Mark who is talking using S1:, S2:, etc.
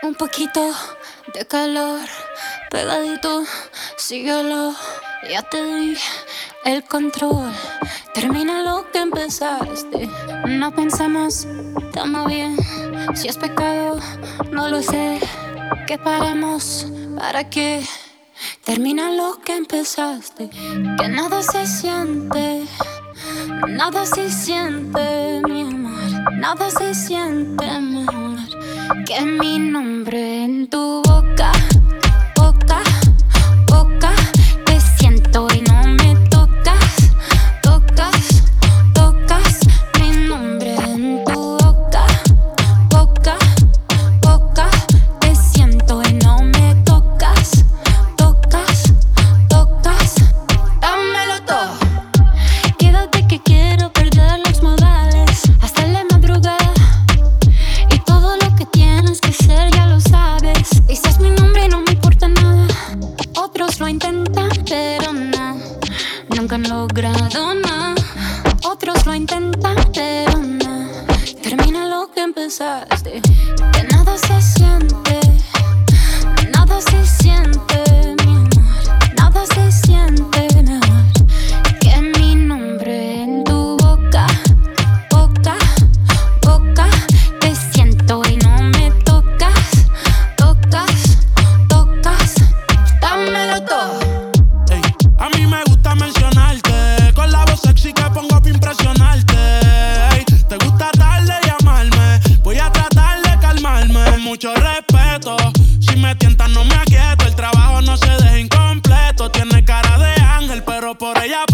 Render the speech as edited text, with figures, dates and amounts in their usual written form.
S1: Un poquito de calor, pegadito, síguelo. Ya te di el control. Termina lo que empezaste. No pensamos, estamos bien. Si es pecado, no lo sé. Que paremos, ¿para qué? Termina lo que empezaste. Que nada se siente, mi amor. Nada se siente mejor que mi nombre en tu boca, boca, boca. Te siento y no me tocas, tocas, tocas. Mi nombre en tu boca, boca, boca. Te siento y no me tocas, tocas, tocas. Dámelo todo. Quédate que quiero perder los modales hasta la madrugada. Y todo lo que tienes que ser ya lo sabes. Dices mi nombre y no me importa nada. Otros lo intentan pero no, nunca han logrado nada. Otros lo intentan pero no. Termina lo que empezaste. Que nada se siente, nada se siente, mi amor. Nada se siente mejor que mi nombre en tu boca, boca, boca. Te siento y no me tocas, tocas, tocas. Dámelo todo.
S2: Ey, a mí me gusta mencionarte con la voz sexy que pongo para impresionarte. Ey, te gusta darle y llamarme, voy a tratar de calmarme. Con mucho respeto, si me tientas no me aquieto. El trabajo no se deja incompleto. Tiene cara de ángel, pero por ella